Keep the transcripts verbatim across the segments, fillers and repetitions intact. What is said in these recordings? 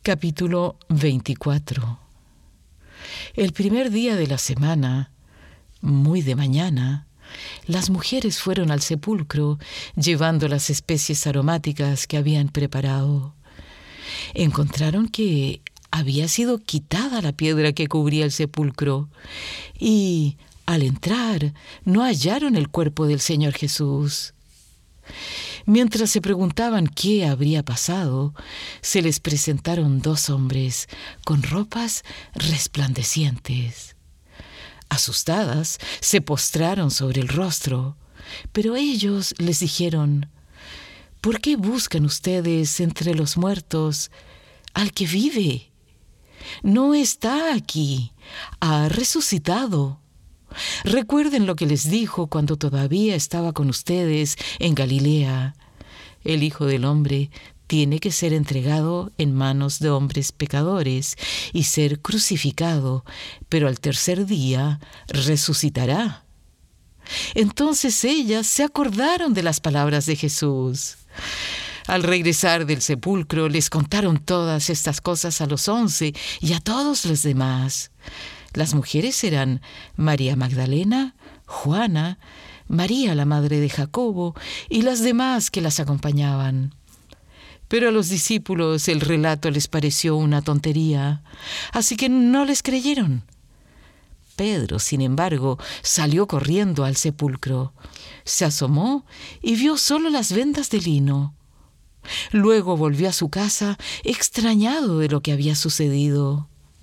Capítulo veinticuatro. El primer día de la semana, muy de mañana, las mujeres fueron al sepulcro llevando las especies aromáticas que habían preparado. Encontraron que había sido quitada la piedra que cubría el sepulcro y, al entrar, no hallaron el cuerpo del Señor Jesús. Mientras se preguntaban qué habría pasado, se les presentaron dos hombres con ropas resplandecientes. Asustadas, se postraron sobre el rostro, pero ellos les dijeron: ¿por qué buscan ustedes entre los muertos al que vive? No está aquí, ha resucitado. Recuerden lo que les dijo cuando todavía estaba con ustedes en Galilea. El Hijo del Hombre tiene que ser entregado en manos de hombres pecadores y ser crucificado, pero al tercer día resucitará. Entonces ellas se acordaron de las palabras de Jesús. Al regresar del sepulcro les contaron todas estas cosas a los once y a todos los demás. Las mujeres eran María Magdalena, Juana, María la madre de Jacobo y las demás que las acompañaban. Pero a los discípulos el relato les pareció una tontería, así que no les creyeron. Pedro, sin embargo, salió corriendo al sepulcro. Se asomó y vio solo las vendas de lino. Luego volvió a su casa extrañado de lo que había sucedido.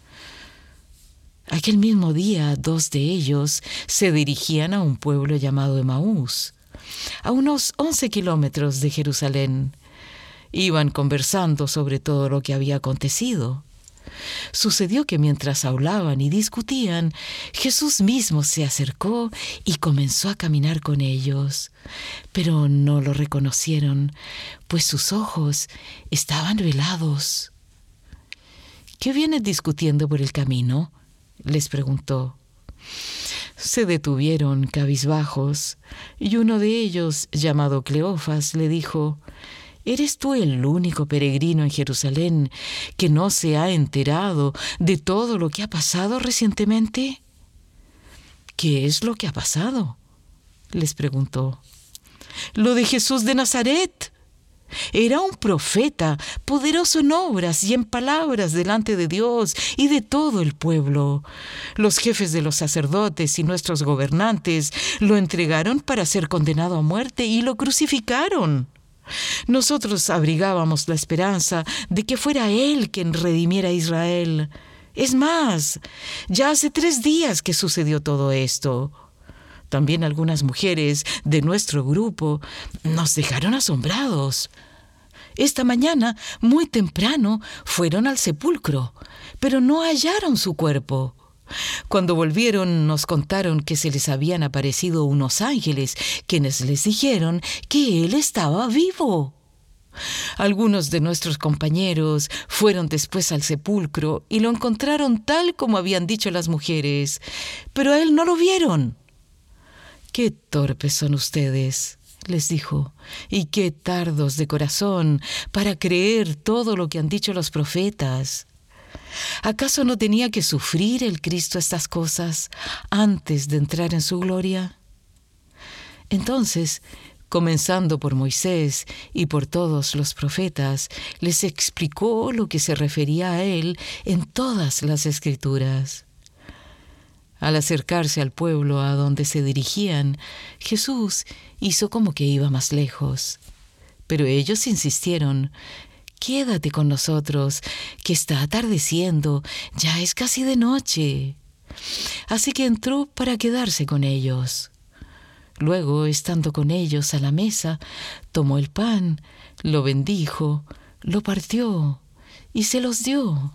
Aquel mismo día, dos de ellos se dirigían a un pueblo llamado Emaús, a unos once kilómetros de Jerusalén. Iban conversando sobre todo lo que había acontecido. Sucedió que mientras hablaban y discutían, Jesús mismo se acercó y comenzó a caminar con ellos. Pero no lo reconocieron, pues sus ojos estaban velados. ¿Qué vienen discutiendo por el camino?, les preguntó. Se detuvieron cabizbajos y uno de ellos, llamado Cleofas, le dijo: ¿eres tú el único peregrino en Jerusalén que no se ha enterado de todo lo que ha pasado recientemente? ¿Qué es lo que ha pasado?, les preguntó. Lo de Jesús de Nazaret. Era un profeta, poderoso en obras y en palabras delante de Dios y de todo el pueblo. Los jefes de los sacerdotes y nuestros gobernantes lo entregaron para ser condenado a muerte y lo crucificaron. Nosotros abrigábamos la esperanza de que fuera Él quien redimiera a Israel. Es más, ya hace tres días que sucedió todo esto. También algunas mujeres de nuestro grupo nos dejaron asombrados. Esta mañana, muy temprano, fueron al sepulcro, pero no hallaron su cuerpo. Cuando volvieron, nos contaron que se les habían aparecido unos ángeles, quienes les dijeron que Él estaba vivo. Algunos de nuestros compañeros fueron después al sepulcro y lo encontraron tal como habían dicho las mujeres, pero a Él no lo vieron. «Qué torpes son ustedes», les dijo, «y qué tardos de corazón para creer todo lo que han dicho los profetas. ¿Acaso no tenía que sufrir el Cristo estas cosas antes de entrar en su gloria?» Entonces, comenzando por Moisés y por todos los profetas, les explicó lo que se refería a él en todas las Escrituras. Al acercarse al pueblo a donde se dirigían, Jesús hizo como que iba más lejos. Pero ellos insistieron: «Quédate con nosotros, que está atardeciendo, ya es casi de noche». Así que entró para quedarse con ellos. Luego, estando con ellos a la mesa, tomó el pan, lo bendijo, lo partió y se los dio.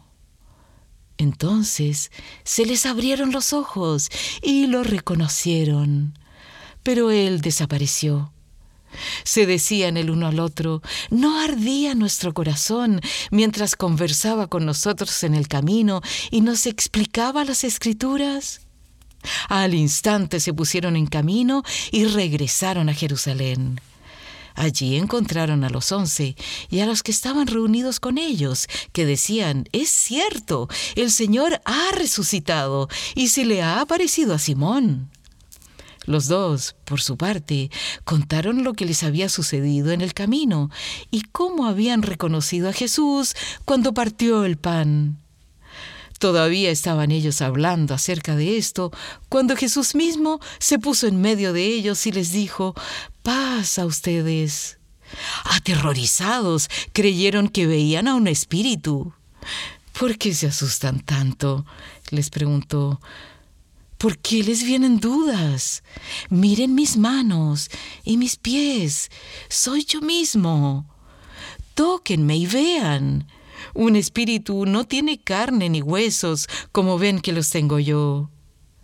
Entonces se les abrieron los ojos y lo reconocieron, pero él desapareció. Se decían el uno al otro: ¿no ardía nuestro corazón mientras conversaba con nosotros en el camino y nos explicaba las Escrituras? Al instante se pusieron en camino y regresaron a Jerusalén. Allí encontraron a los once y a los que estaban reunidos con ellos, que decían: «Es cierto, el Señor ha resucitado y se le ha aparecido a Simón». Los dos, por su parte, contaron lo que les había sucedido en el camino y cómo habían reconocido a Jesús cuando partió el pan. Todavía estaban ellos hablando acerca de esto cuando Jesús mismo se puso en medio de ellos y les dijo: «Paz a ustedes». Aterrorizados, creyeron que veían a un espíritu. «¿Por qué se asustan tanto?», les preguntó. «¿Por qué les vienen dudas? Miren mis manos y mis pies. Soy yo mismo. Tóquenme y vean. Un espíritu no tiene carne ni huesos, como ven que los tengo yo».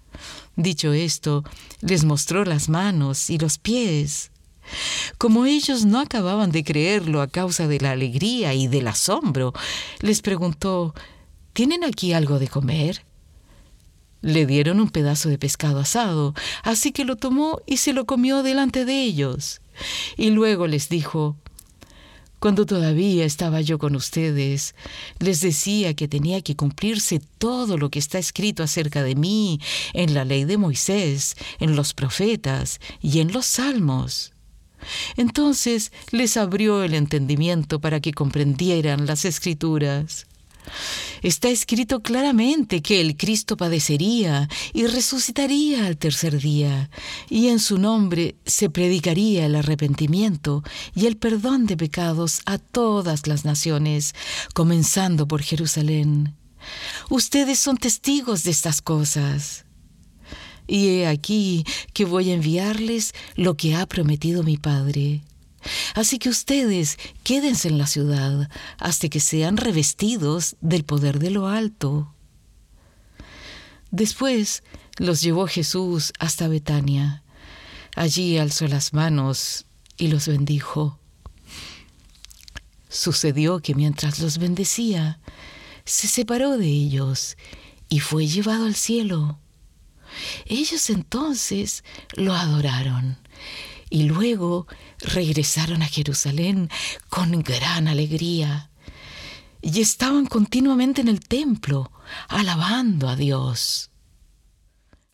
Dicho esto, les mostró las manos y los pies. Como ellos no acababan de creerlo a causa de la alegría y del asombro, les preguntó: «¿Tienen aquí algo de comer?». Le dieron un pedazo de pescado asado, así que lo tomó y se lo comió delante de ellos. Y luego les dijo: «Cuando todavía estaba yo con ustedes, les decía que tenía que cumplirse todo lo que está escrito acerca de mí en la ley de Moisés, en los profetas y en los salmos». Entonces les abrió el entendimiento para que comprendieran las Escrituras. Está escrito claramente que el Cristo padecería y resucitaría al tercer día, y en su nombre se predicaría el arrepentimiento y el perdón de pecados a todas las naciones, comenzando por Jerusalén. Ustedes son testigos de estas cosas. Y he aquí que voy a enviarles lo que ha prometido mi Padre. Así que ustedes quédense en la ciudad hasta que sean revestidos del poder de lo alto. Después los llevó Jesús hasta Betania. Allí alzó las manos y los bendijo. Sucedió que mientras los bendecía, se separó de ellos y fue llevado al cielo. Ellos entonces lo adoraron y luego regresaron a Jerusalén con gran alegría y estaban continuamente en el templo alabando a Dios.